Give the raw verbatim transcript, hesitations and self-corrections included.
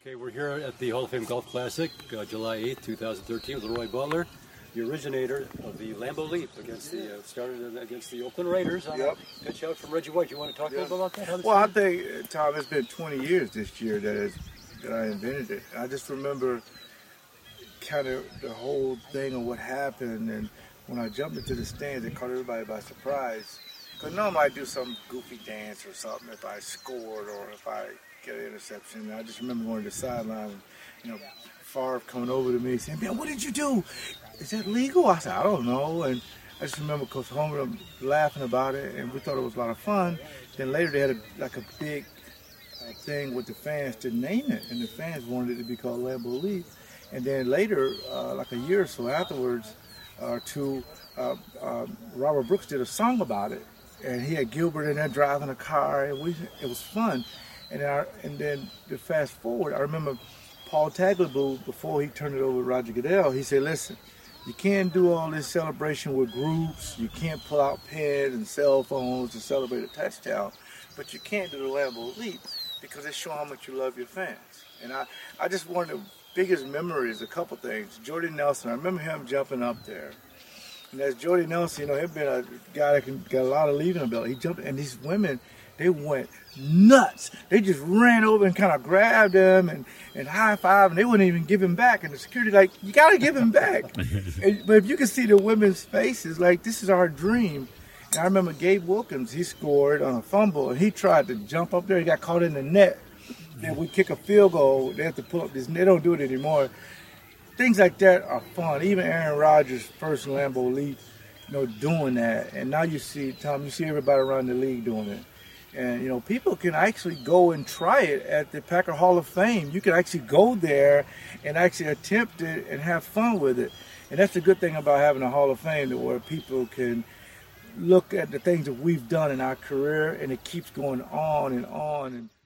Okay, we're here at the Hall of Fame Golf Classic, uh, July eighth, two thousand thirteen, with Roy Butler, the originator of the Lambeau Leap against the uh, started against the Oakland Raiders. On Yep. a pitch out from Reggie White. You want to talk Yep. a little bit about that? How this Well, I started? think, Tom, it's been twenty years this year that, is, that I invented it. I just remember kind of the whole thing of what happened, and when I jumped into the stands, it caught everybody by surprise. Because normally I do some goofy dance or something if I scored or if I get an interception. And I just remember going to the sideline, and, you know, Favre coming over to me saying, "Man, what did you do? Is that legal?" I said, "I don't know." And I just remember Coach Homer laughing about it, and we thought it was a lot of fun. Then later they had a, like a big uh, thing with the fans to name it, and the fans wanted it to be called Lambeau Leap. And then later, uh, like a year or so afterwards, or two, uh, uh, Robert Brooks did a song about it, and he had Gilbert in there driving a car, and we it was fun. And then, our, and then to fast forward, I remember Paul Tagliabue, before he turned it over to Roger Goodell, he said, "Listen, you can't do all this celebration with groups. You can't pull out pens and cell phones to celebrate a touchdown, but you can't do the Lambeau Leap because it shows how much you love your fans." And I, I just one of the biggest memories, a couple things. Jordy Nelson, I remember him jumping up there. And as Jordy Nelson, you know, he'd been a guy that can, got a lot of leaving ability. He jumped, and these women, they went nuts. They just ran over and kind of grabbed him and, and high-fived, and they wouldn't even give him back. And the security like, "You got to give him back." and, but if you can see the women's faces, like, this is our dream. And I remember Gabe Wilkins, he scored on a fumble, and he tried to jump up there. He got caught in the net. Then we kick a field goal. They have to pull up this. They don't do it anymore. Things like that are fun. Even Aaron Rodgers' first Lambeau Leap, you know, doing that. And now you see, Tom, you see everybody around the league doing it. And, you know, people can actually go and try it at the Packer Hall of Fame. You can actually go there and actually attempt it and have fun with it. And that's the good thing about having a Hall of Fame, that where people can look at the things that we've done in our career, and it keeps going on and on. And